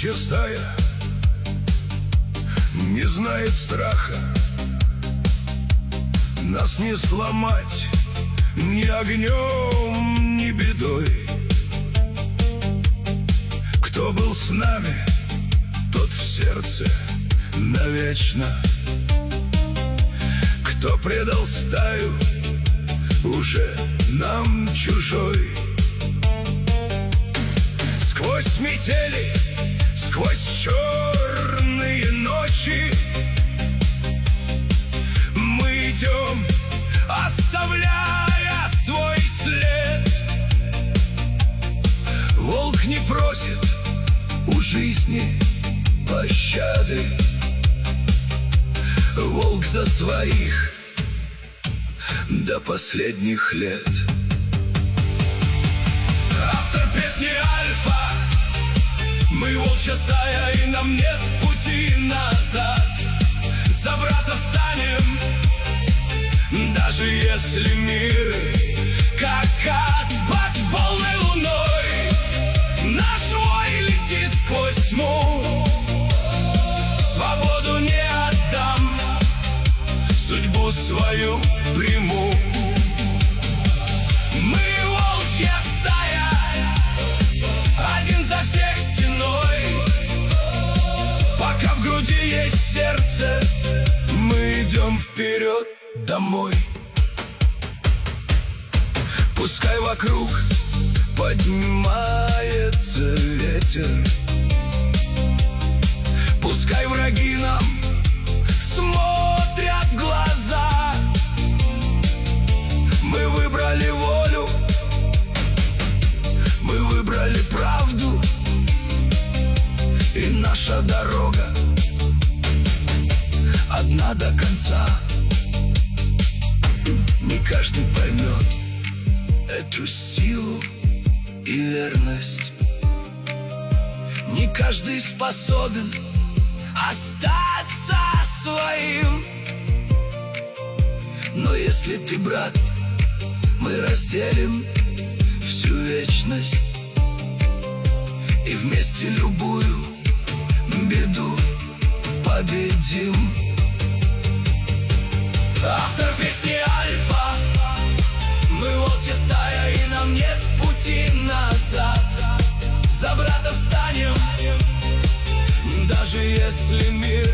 волчья стая не знает страха. Нас не сломать ни огнем, ни бедой. Кто был с нами, тот в сердце навечно. Кто предал стаю, уже нам чужой. Сквозь метели, сквозь черные ночи мы идем, оставляя свой след. Волк не просит у жизни пощады. Волк за своих до последних лет. Автор песни Альфа. Мы волчья стая, и нам нет пути назад. За брата встанем, даже если мир как ад под полной луной. Наш вой летит сквозь тьму. Свободу не отдам, судьбу свою приму. Мы волчья стая, один за всех стеной. Пока в груди есть сердце, мы идем вперед домой. Пускай вокруг поднимается ветер, пускай враги нам смотрят в глаза. Мы выбрали волю, мы выбрали правду, и наша дорога одна до конца. Не каждый поймет эту силу и верность. Не каждый способен остаться своим. Но если ты брат, мы разделим всю вечность и вместе любую беду победим. Автор песни Альфа. Мы волчья стая, и нам нет пути назад. За брата встанем, даже если мир